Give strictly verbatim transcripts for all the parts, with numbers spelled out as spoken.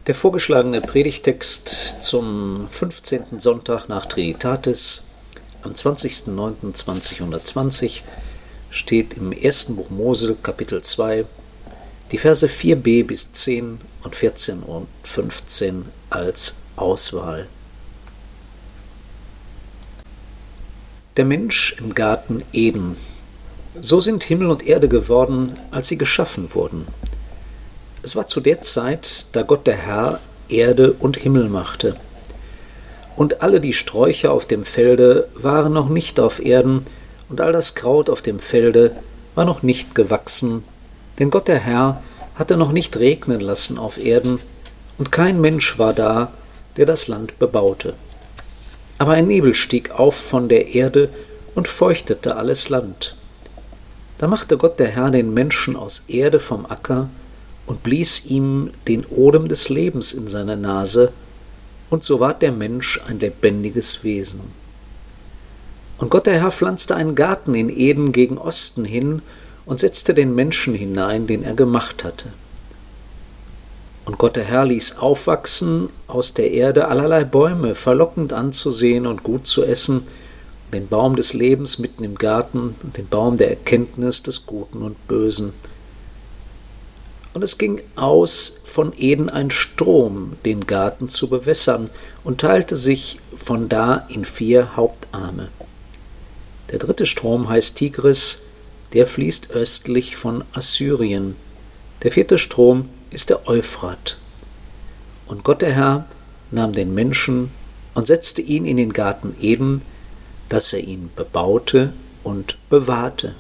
Der vorgeschlagene Predigtext zum fünfzehnten Sonntag nach Trinitatis am zwanzigsten neunten zweitausenddzwanzig steht im ersten Buch Mose, Kapitel zwei, die Verse vier b bis zehn und vierzehn und fünfzehn als Auswahl. Der Mensch im Garten Eden. So sind Himmel und Erde geworden, als sie geschaffen wurden. Es war zu der Zeit, da Gott der Herr Erde und Himmel machte. Und alle die Sträucher auf dem Felde waren noch nicht auf Erden, und all das Kraut auf dem Felde war noch nicht gewachsen, denn Gott der Herr hatte noch nicht regnen lassen auf Erden, und kein Mensch war da, der das Land bebaute. Aber ein Nebel stieg auf von der Erde und feuchtete alles Land. Da machte Gott der Herr den Menschen aus Erde vom Acker und blies ihm den Odem des Lebens in seine Nase, und so ward der Mensch ein lebendiges Wesen. Und Gott der Herr pflanzte einen Garten in Eden gegen Osten hin und setzte den Menschen hinein, den er gemacht hatte. Und Gott der Herr ließ aufwachsen aus der Erde allerlei Bäume, verlockend anzusehen und gut zu essen, den Baum des Lebens mitten im Garten und den Baum der Erkenntnis des Guten und Bösen. Und es ging aus von Eden ein Strom, den Garten zu bewässern, und teilte sich von da in vier Hauptarme. Der dritte Strom heißt Tigris, der fließt östlich von Assyrien. Der vierte Strom ist der Euphrat. Und Gott der Herr nahm den Menschen und setzte ihn in den Garten Eden, dass er ihn bebaute und bewahrte.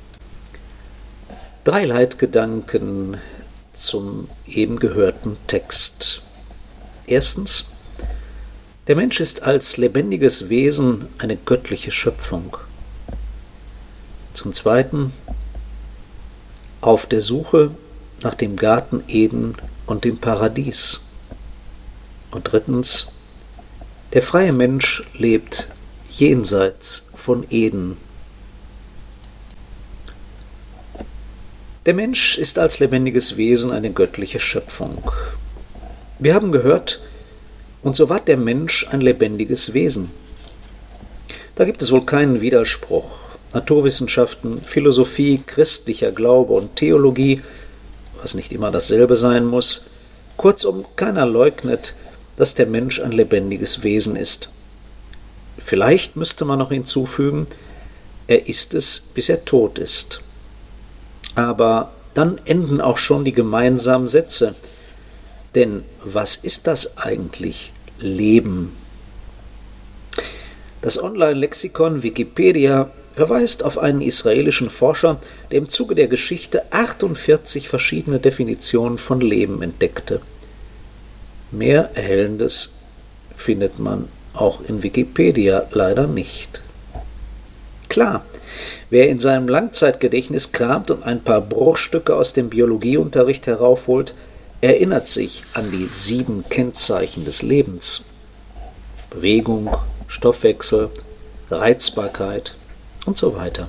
Drei Leitgedanken zum eben gehörten Text. Erstens: Der Mensch ist als lebendiges Wesen eine göttliche Schöpfung. Zum Zweiten: Auf der Suche nach dem Garten Eden und dem Paradies. Und drittens: Der freie Mensch lebt jenseits von Eden. Der Mensch ist als lebendiges Wesen eine göttliche Schöpfung. Wir haben gehört, und so ward der Mensch ein lebendiges Wesen. Da gibt es wohl keinen Widerspruch. Naturwissenschaften, Philosophie, christlicher Glaube und Theologie, was nicht immer dasselbe sein muss. Kurzum, keiner leugnet, dass der Mensch ein lebendiges Wesen ist. Vielleicht müsste man noch hinzufügen, er ist es, bis er tot ist. Aber dann enden auch schon die gemeinsamen Sätze. Denn was ist das eigentlich, Leben? Das Online-Lexikon Wikipedia verweist auf einen israelischen Forscher, der im Zuge der Geschichte achtundvierzig verschiedene Definitionen von Leben entdeckte. Mehr Erhellendes findet man auch in Wikipedia leider nicht. Klar, wer in seinem Langzeitgedächtnis kramt und ein paar Bruchstücke aus dem Biologieunterricht heraufholt, erinnert sich an die sieben Kennzeichen des Lebens. Bewegung, Stoffwechsel, Reizbarkeit und so weiter.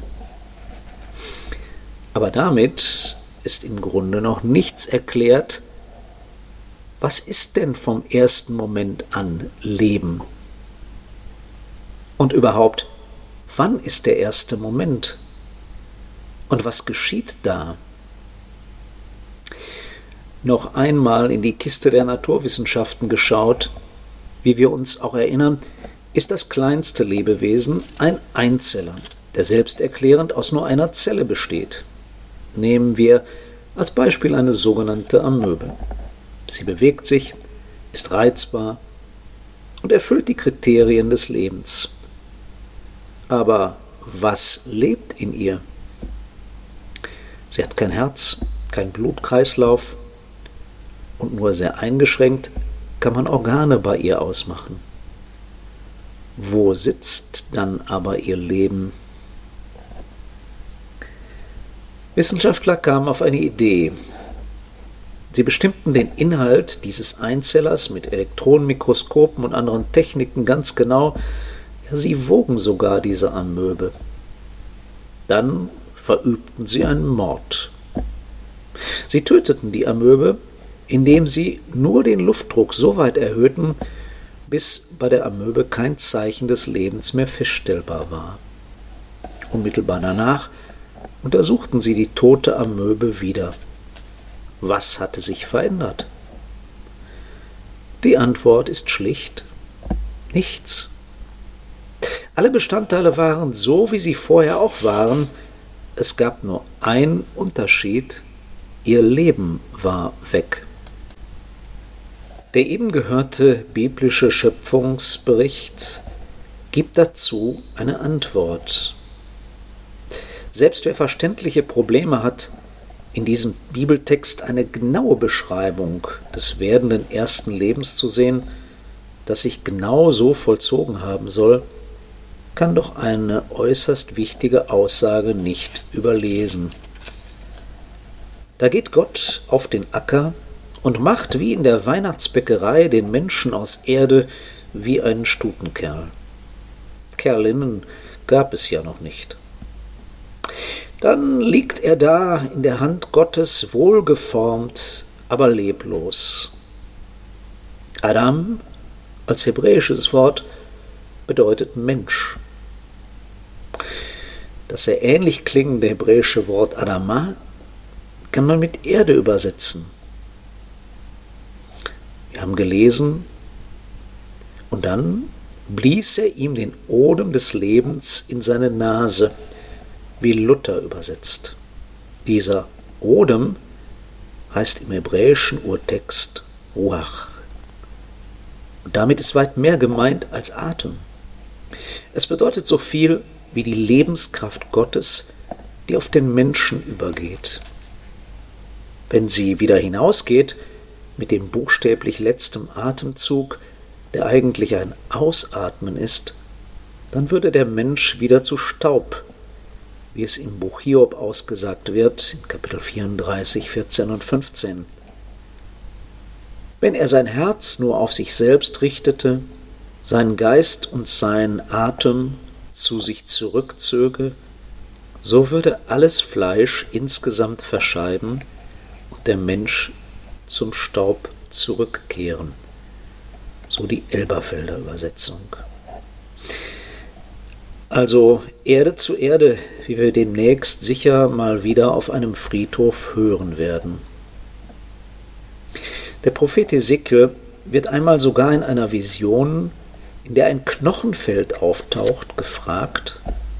Aber damit ist im Grunde noch nichts erklärt. Was ist denn vom ersten Moment an Leben? Und überhaupt, wann ist der erste Moment? Und was geschieht da? Noch einmal in die Kiste der Naturwissenschaften geschaut, wie wir uns auch erinnern, ist das kleinste Lebewesen ein Einzeller, der selbsterklärend aus nur einer Zelle besteht. Nehmen wir als Beispiel eine sogenannte Amöbe. Sie bewegt sich, ist reizbar und erfüllt die Kriterien des Lebens. Aber was lebt in ihr? Sie hat kein Herz, kein Blutkreislauf und nur sehr eingeschränkt kann man Organe bei ihr ausmachen. Wo sitzt dann aber ihr Leben? Wissenschaftler kamen auf eine Idee. Sie bestimmten den Inhalt dieses Einzellers mit Elektronenmikroskopen und anderen Techniken ganz genau. Ja, sie wogen sogar diese Amöbe. Dann verübten sie einen Mord. Sie töteten die Amöbe, indem sie nur den Luftdruck so weit erhöhten, bis bei der Amöbe kein Zeichen des Lebens mehr feststellbar war. Unmittelbar danach untersuchten sie die tote Amöbe wieder. Was hatte sich verändert? Die Antwort ist schlicht: nichts. Alle Bestandteile waren so, wie sie vorher auch waren. Es gab nur einen Unterschied: ihr Leben war weg. Der eben gehörte biblische Schöpfungsbericht gibt dazu eine Antwort. Selbst wer verständliche Probleme hat, in diesem Bibeltext eine genaue Beschreibung des werdenden ersten Lebens zu sehen, das sich genau so vollzogen haben soll, kann doch eine äußerst wichtige Aussage nicht überlesen. Da geht Gott auf den Acker und macht wie in der Weihnachtsbäckerei den Menschen aus Erde wie einen Stutenkerl. Kerlinnen gab es ja noch nicht. Dann liegt er da in der Hand Gottes, wohlgeformt, aber leblos. Adam als hebräisches Wort bedeutet Mensch. Das sehr ähnlich klingende hebräische Wort Adama kann man mit Erde übersetzen. Wir haben gelesen, und dann blies er ihm den Odem des Lebens in seine Nase, wie Luther übersetzt. Dieser Odem heißt im hebräischen Urtext Ruach. Und damit ist weit mehr gemeint als Atem. Es bedeutet so viel wie die Lebenskraft Gottes, die auf den Menschen übergeht. Wenn sie wieder hinausgeht, mit dem buchstäblich letzten Atemzug, der eigentlich ein Ausatmen ist, dann würde der Mensch wieder zu Staub, wie es im Buch Hiob ausgesagt wird, in Kapitel vierunddreißig, vierzehn und fünfzehn. Wenn er sein Herz nur auf sich selbst richtete, seinen Geist und seinen Atem zu sich zurückzöge, so würde alles Fleisch insgesamt verscheiden und der Mensch zum Staub zurückkehren. So die Elberfelder Übersetzung. Also Erde zu Erde, wie wir demnächst sicher mal wieder auf einem Friedhof hören werden. Der Prophet Hesekiel wird einmal sogar in einer Vision, in der ein Knochenfeld auftaucht, gefragt: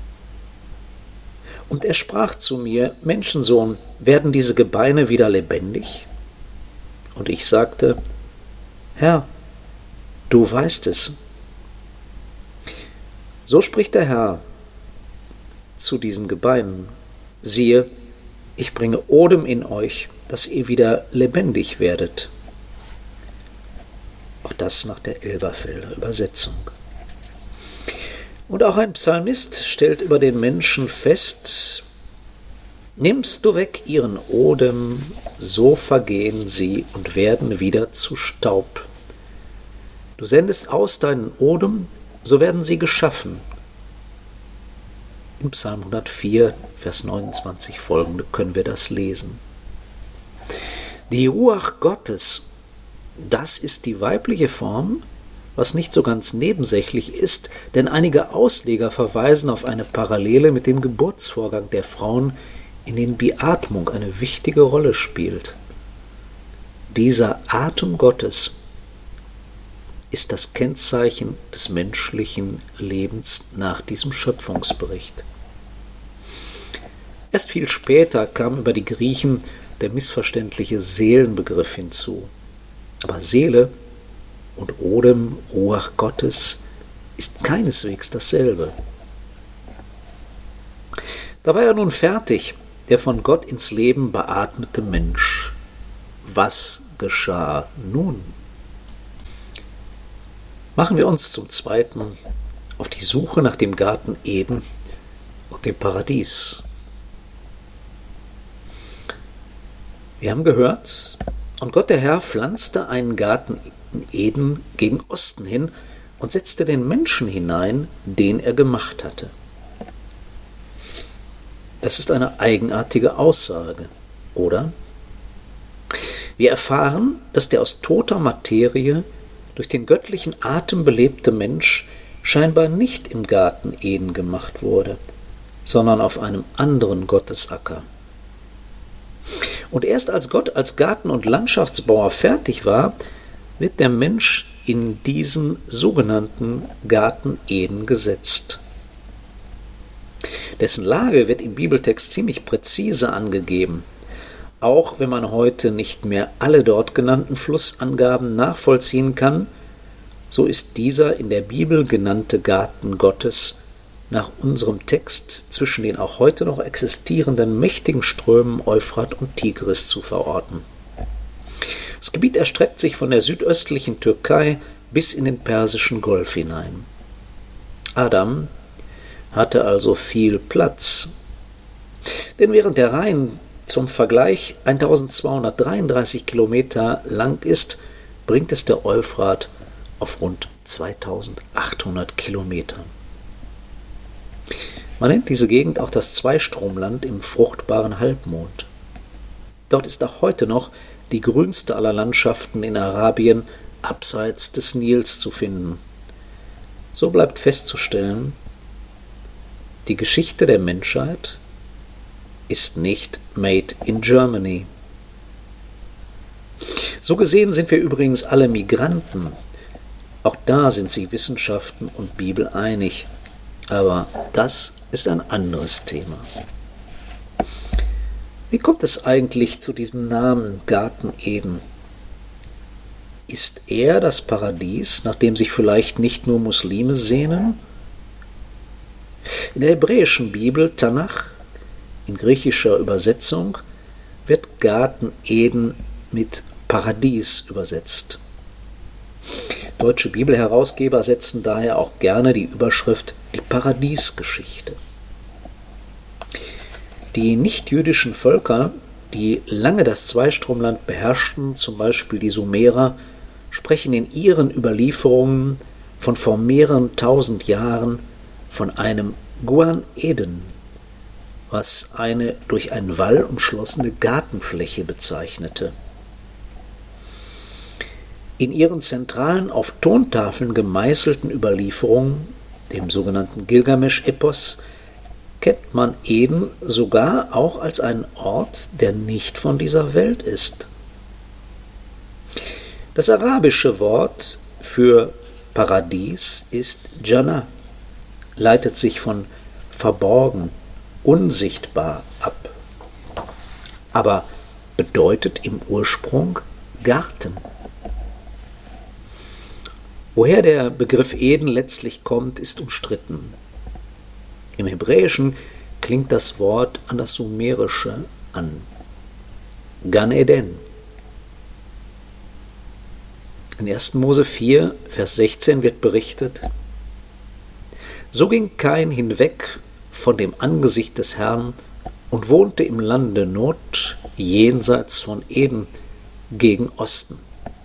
Und er sprach zu mir: Menschensohn, werden diese Gebeine wieder lebendig? Und ich sagte: Herr, du weißt es. So spricht der Herr zu diesen Gebeinen: Siehe, ich bringe Odem in euch, dass ihr wieder lebendig werdet. Auch das nach der Elberfelder Übersetzung. Und auch ein Psalmist stellt über den Menschen fest: Nimmst du weg ihren Odem, so vergehen sie und werden wieder zu Staub. Du sendest aus deinen Odem, so werden sie geschaffen. Im Psalm hundertvier, Vers neunundzwanzig folgende können wir das lesen. Die Ruach Gottes, das ist die weibliche Form, was nicht so ganz nebensächlich ist, denn einige Ausleger verweisen auf eine Parallele mit dem Geburtsvorgang der Frauen, in dem die Atmung eine wichtige Rolle spielt. Dieser Atem Gottes ist das Kennzeichen des menschlichen Lebens nach diesem Schöpfungsbericht. Erst viel später kam über die Griechen der missverständliche Seelenbegriff hinzu. Aber Seele und Odem, Ruach Gottes, ist keineswegs dasselbe. Da war er nun fertig, der von Gott ins Leben beatmete Mensch. Was geschah nun? Machen wir uns zum Zweiten auf die Suche nach dem Garten Eden und dem Paradies. Wir haben gehört, und Gott der Herr pflanzte einen Garten in Eden gegen Osten hin und setzte den Menschen hinein, den er gemacht hatte. Das ist eine eigenartige Aussage, oder? Wir erfahren, dass der aus toter Materie durch den göttlichen Atem belebte Mensch scheinbar nicht im Garten Eden gemacht wurde, sondern auf einem anderen Gottesacker. Und erst als Gott als Garten- und Landschaftsbauer fertig war, wird der Mensch in diesen sogenannten Garten Eden gesetzt. Dessen Lage wird im Bibeltext ziemlich präzise angegeben. Auch wenn man heute nicht mehr alle dort genannten Flussangaben nachvollziehen kann, so ist dieser in der Bibel genannte Garten Gottes nach unserem Text zwischen den auch heute noch existierenden mächtigen Strömen Euphrat und Tigris zu verorten. Das Gebiet erstreckt sich von der südöstlichen Türkei bis in den Persischen Golf hinein. Adam hatte also viel Platz. Denn während der Rhein zum Vergleich eintausendzweihundertdreiunddreißig Kilometer lang ist, bringt es der Euphrat auf rund zweitausendachthundert Kilometer. Man nennt diese Gegend auch das Zweistromland im fruchtbaren Halbmond. Dort ist auch heute noch die grünste aller Landschaften in Arabien abseits des Nils zu finden. So bleibt festzustellen, die Geschichte der Menschheit ist nicht made in Germany. So gesehen sind wir übrigens alle Migranten. Auch da sind sich Wissenschaften und Bibel einig. Aber das ist ein anderes Thema. Wie kommt es eigentlich zu diesem Namen Garten Eden? Ist er das Paradies, nach dem sich vielleicht nicht nur Muslime sehnen? In der hebräischen Bibel Tanach, in griechischer Übersetzung, wird Garten Eden mit Paradies übersetzt. Deutsche Bibelherausgeber setzen daher auch gerne die Überschrift die Paradiesgeschichte. Die nichtjüdischen Völker, die lange das Zweistromland beherrschten, zum Beispiel die Sumerer, sprechen in ihren Überlieferungen von vor mehreren tausend Jahren von einem Guan Eden, was eine durch einen Wall umschlossene Gartenfläche bezeichnete. In ihren zentralen, auf Tontafeln gemeißelten Überlieferungen, dem sogenannten Gilgamesch-Epos, kennt man Eden sogar auch als einen Ort, der nicht von dieser Welt ist. Das arabische Wort für Paradies ist Jannah, leitet sich von verborgen, unsichtbar ab, aber bedeutet im Ursprung Garten. Woher der Begriff Eden letztlich kommt, ist umstritten. Im Hebräischen klingt das Wort an das Sumerische an. Gan Eden. In erster Mose vier, Vers sechzehn wird berichtet: So ging Kain hinweg von dem Angesicht des Herrn und wohnte im Lande Nod, jenseits von Eden, gegen Osten.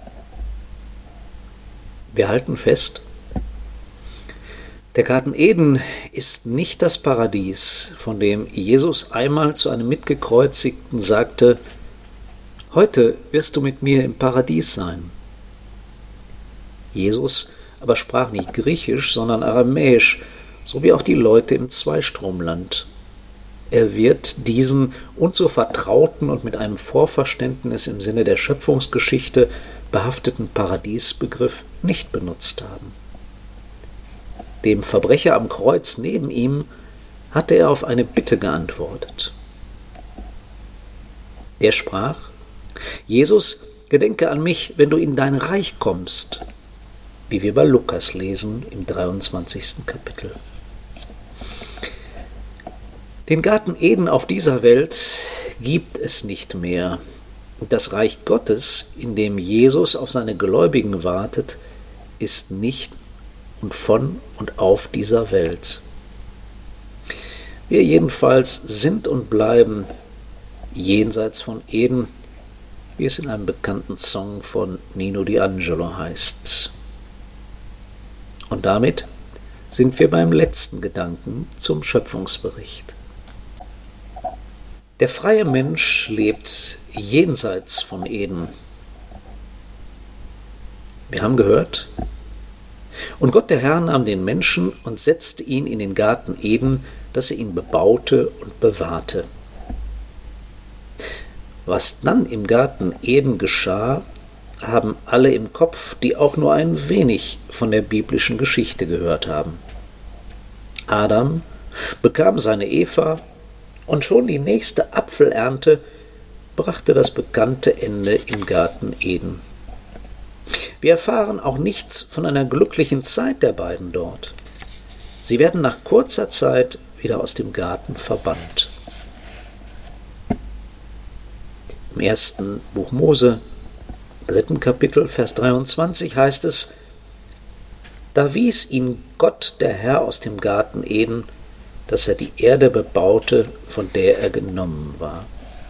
Wir halten fest, der Garten Eden ist nicht das Paradies, von dem Jesus einmal zu einem Mitgekreuzigten sagte: Heute wirst du mit mir im Paradies sein. Jesus aber sprach nicht Griechisch, sondern Aramäisch, so wie auch die Leute im Zweistromland. Er wird diesen uns so vertrauten und mit einem Vorverständnis im Sinne der Schöpfungsgeschichte behafteten Paradiesbegriff nicht benutzt haben. Dem Verbrecher am Kreuz neben ihm hatte er auf eine Bitte geantwortet. Der sprach: Jesus, gedenke an mich, wenn du in dein Reich kommst, wie wir bei Lukas lesen im dreiundzwanzigsten Kapitel. Den Garten Eden auf dieser Welt gibt es nicht mehr. Das Reich Gottes, in dem Jesus auf seine Gläubigen wartet, ist nicht und von und auf dieser Welt. Wir jedenfalls sind und bleiben jenseits von Eden, wie es in einem bekannten Song von Nino D'Angelo heißt. Und damit sind wir beim letzten Gedanken zum Schöpfungsbericht. Der freie Mensch lebt jenseits von Eden. Wir haben gehört, und Gott der Herr nahm den Menschen und setzte ihn in den Garten Eden, dass er ihn bebaute und bewahrte. Was dann im Garten Eden geschah, haben alle im Kopf, die auch nur ein wenig von der biblischen Geschichte gehört haben. Adam bekam seine Eva, und schon die nächste Apfelernte brachte das bekannte Ende im Garten Eden. Wir erfahren auch nichts von einer glücklichen Zeit der beiden dort. Sie werden nach kurzer Zeit wieder aus dem Garten verbannt. Im ersten Buch Mose, dritten Kapitel, Vers dreiundzwanzig heißt es: Da wies ihn Gott, der Herr, aus dem Garten Eden, dass er die Erde bebaute, von der er genommen war.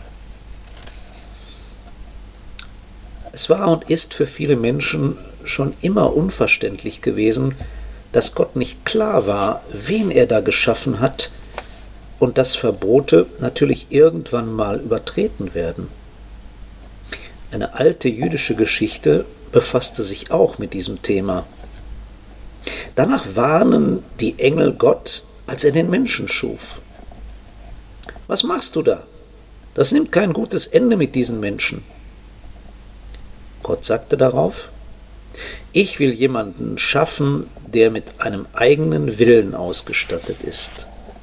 Es war und ist für viele Menschen schon immer unverständlich gewesen, dass Gott nicht klar war, wen er da geschaffen hat, und dass Verbote natürlich irgendwann mal übertreten werden. Eine alte jüdische Geschichte befasste sich auch mit diesem Thema. Danach warnen die Engel Gott, als er den Menschen schuf. Was machst du da? Das nimmt kein gutes Ende mit diesen Menschen. Gott sagte darauf: Ich will jemanden schaffen, der mit einem eigenen Willen ausgestattet ist.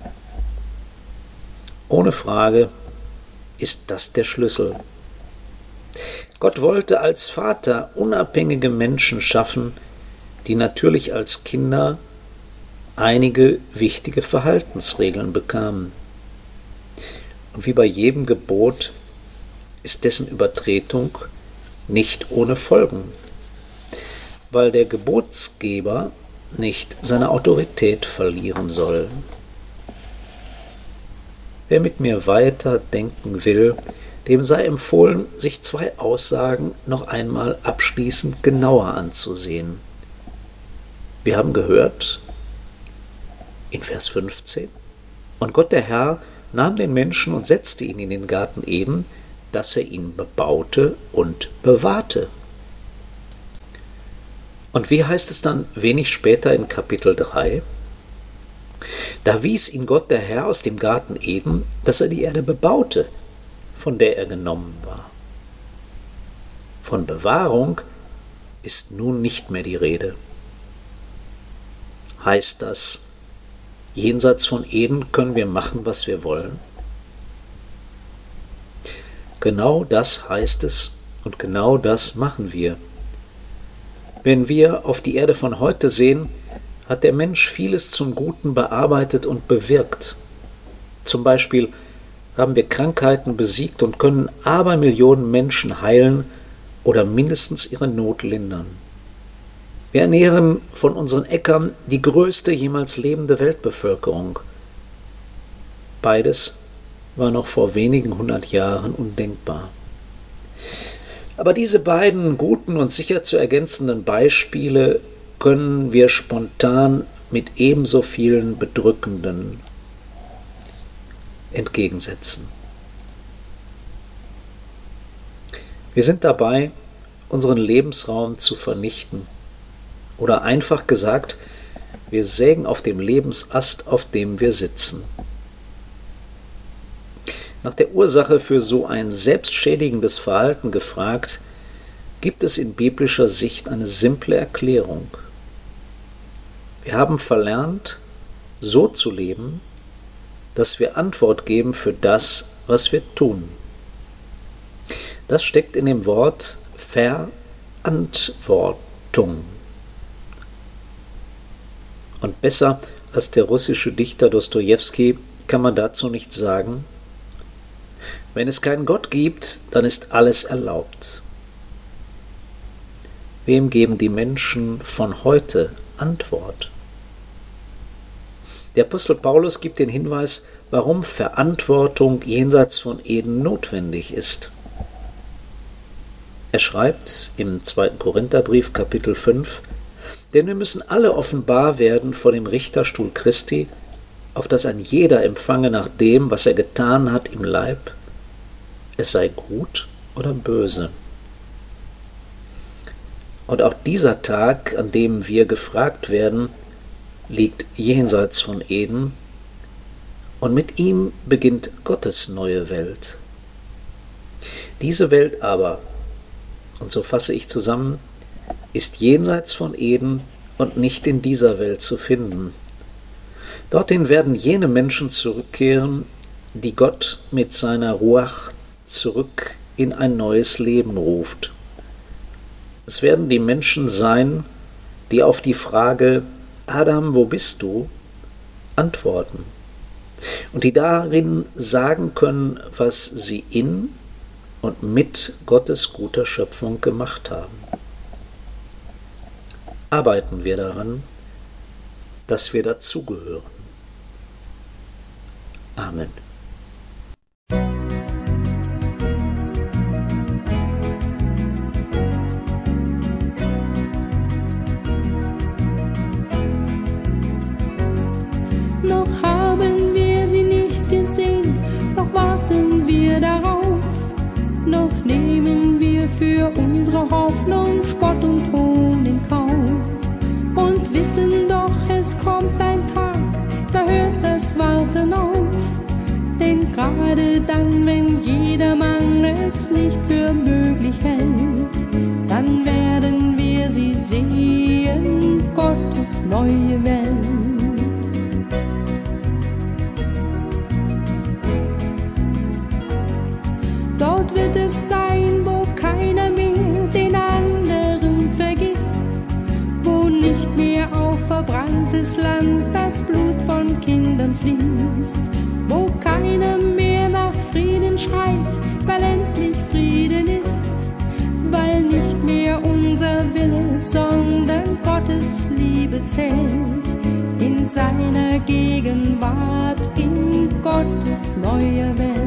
Ohne Frage ist das der Schlüssel. Gott wollte als Vater unabhängige Menschen schaffen, die natürlich als Kinder einige wichtige Verhaltensregeln bekamen. Und wie bei jedem Gebot ist dessen Übertretung nicht ohne Folgen, weil der Gebotsgeber nicht seine Autorität verlieren soll. Wer mit mir weiter denken will, dem sei empfohlen, sich zwei Aussagen noch einmal abschließend genauer anzusehen. Wir haben gehört, in Vers fünfzehn, und Gott der Herr nahm den Menschen und setzte ihn in den Garten Eden, dass er ihn bebaute und bewahrte. Und wie heißt es dann wenig später in Kapitel drei? Da wies ihn Gott der Herr aus dem Garten Eden, dass er die Erde bebaute, von der er genommen war. Von Bewahrung ist nun nicht mehr die Rede. Heißt das, jenseits von Eden können wir machen, was wir wollen? Genau das heißt es, und genau das machen wir. Wenn wir auf die Erde von heute sehen, hat der Mensch vieles zum Guten bearbeitet und bewirkt. Zum Beispiel haben wir Krankheiten besiegt und können Abermillionen Menschen heilen oder mindestens ihre Not lindern. Wir ernähren von unseren Äckern die größte jemals lebende Weltbevölkerung. Beides war noch vor wenigen hundert Jahren undenkbar. Aber diese beiden guten und sicher zu ergänzenden Beispiele können wir spontan mit ebenso vielen bedrückenden entgegensetzen. Wir sind dabei, unseren Lebensraum zu vernichten. Oder einfach gesagt, wir sägen auf dem Lebensast, auf dem wir sitzen. Nach der Ursache für so ein selbstschädigendes Verhalten gefragt, gibt es in biblischer Sicht eine simple Erklärung. Wir haben verlernt, so zu leben, dass wir Antwort geben für das, was wir tun. Das steckt in dem Wort Verantwortung. Und besser als der russische Dichter Dostojewski kann man dazu nicht sagen: Wenn es keinen Gott gibt, dann ist alles erlaubt. Wem geben die Menschen von heute Antwort? Der Apostel Paulus gibt den Hinweis, warum Verantwortung jenseits von Eden notwendig ist. Er schreibt im zweiten Korintherbrief, Kapitel fünf, denn wir müssen alle offenbar werden vor dem Richterstuhl Christi, auf dass ein jeder empfange nach dem, was er getan hat im Leib, es sei gut oder böse. Und auch dieser Tag, an dem wir gefragt werden, liegt jenseits von Eden, und mit ihm beginnt Gottes neue Welt. Diese Welt aber, und so fasse ich zusammen, ist jenseits von Eden und nicht in dieser Welt zu finden. Dorthin werden jene Menschen zurückkehren, die Gott mit seiner Ruach zurück in ein neues Leben ruft. Es werden die Menschen sein, die auf die Frage, Adam, wo bist du?, antworten und die darin sagen können, was sie in und mit Gottes guter Schöpfung gemacht haben. Arbeiten wir daran, dass wir dazugehören. Amen. Noch haben wir sie nicht gesehen, noch warten wir darauf. Noch nehmen wir für unsere Hoffnung Spott und Hohn in Kauf. Und wissen doch, es kommt ein Tag, da hört das Warten auf. Denn gerade dann, wenn jedermann es nicht für möglich hält, dann werden wir sie sehen, Gottes neue Welt. Dort wird es sein, wo keiner mehr den anderen vergisst, wo nicht mehr auf verbranntes Land das Blut von Kindern fließt, wo keiner mehr nach Frieden schreit, weil endlich Frieden ist, weil nicht mehr unser Wille, sondern Gottes Liebe zählt, in seiner Gegenwart, in Gottes neuer Welt.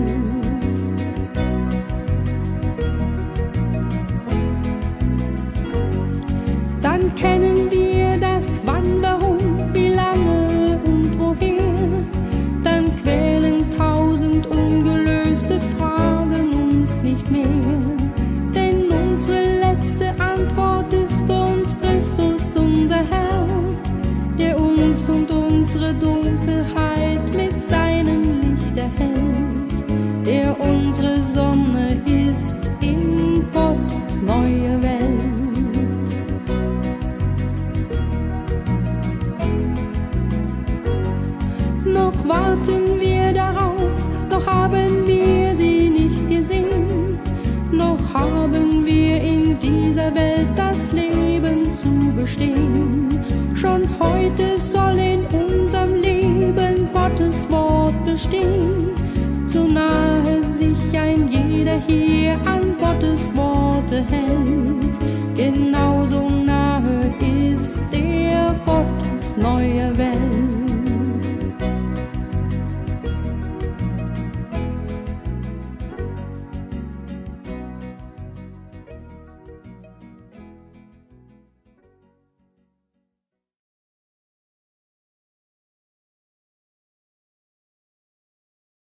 Dann kennen wir das Wann, Warum, wie lange und woher. Dann quälen tausend ungelöste Fragen uns nicht mehr. Denn unsere letzte Antwort ist uns Christus, unser Herr, der uns und unsere Dunkelheit mit seinem Licht erhellt, der unsere Sonne ist in Gottes neue Welt. Noch warten wir darauf, noch haben wir sie nicht gesehen, noch haben wir in dieser Welt das Leben zu bestehen. Schon heute soll in unserem Leben Gottes Wort bestehen, so nahe sich ein jeder hier an Gottes Worte hält, genauso nahe ist der Gottes neuer Welt.